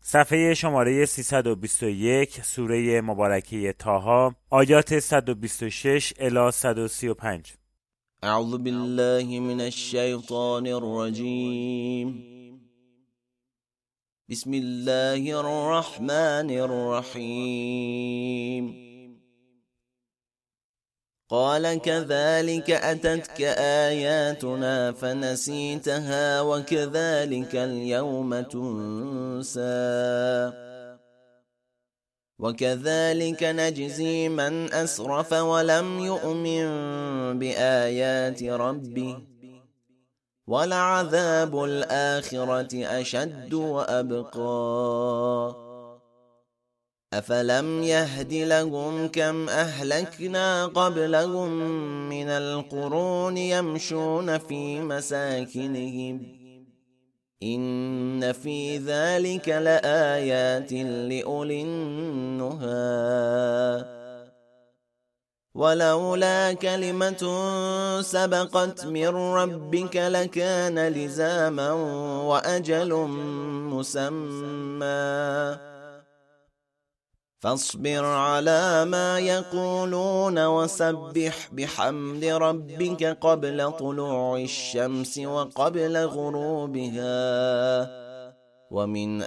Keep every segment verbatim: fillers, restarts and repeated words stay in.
صفحه شماره سیصد و بیست و یک، سوره مبارکه طه، آیات صد و بیست و شش الی صد و سی و پنج. اعوذ بالله من الشیطان الرجیم. بسم الله الرحمن الرحیم. قال كذلك أتتك آياتنا فنسيتها وكذلك اليوم تنسى وكذلك نجزي من أسرف ولم يؤمن بآيات ربه ولعذاب الآخرة أشد وأبقى. أفلم يهد لهم كم أهلكنا قبلهم من القرون يمشون في مساكنهم إن في ذلك لآيات لأولي النهى. ولولا كلمة سبقت من ربك لكان لزاما وأجل مسمى. فاصبر على ما يقولون وسبح بحمد ربك قبل طلوع الشمس وقبل غروبها ومن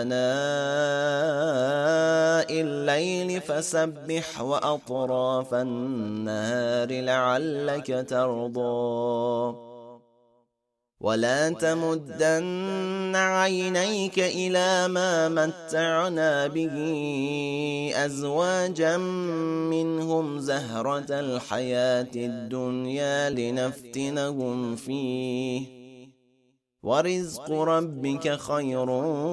آناء الليل فسبح وأطراف النهار لعلك ترضى. ولا تمدن عينيك إلى ما متعنا به أزواجا منهم زهرة الحياة الدنيا لنفتنهم فيه ورزق ربك خير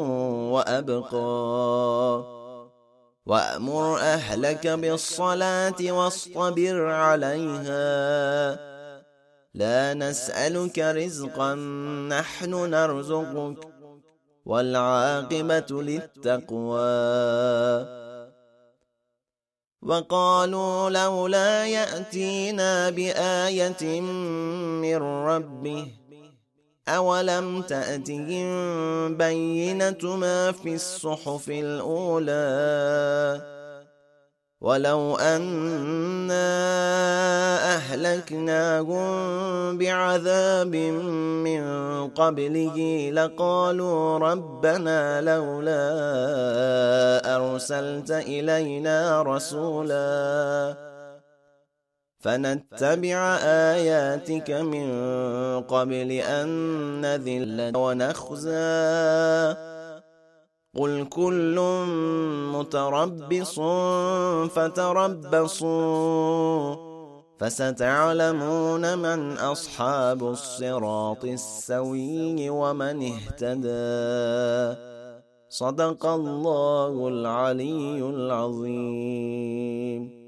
وأبقى. وأمر أهلك بالصلاة واصطبر عليها لا نسألك رزقا نحن نرزقك والعاقبة للتقوى. وقالوا لولا يأتينا بآية من ربه أولم تأتهم بينة ما في الصحف الأولى ولو أنا أهلكناهم بعذاب من قبله لقالوا ربنا لولا أرسلت إلينا رسولا فنتبع آياتك من قبل أن نذل ونخزى. قل كل متربص فتربصوا فستعلمون من أصحاب الصراط السوي ومن اهتدى. صدق الله العلي العظيم.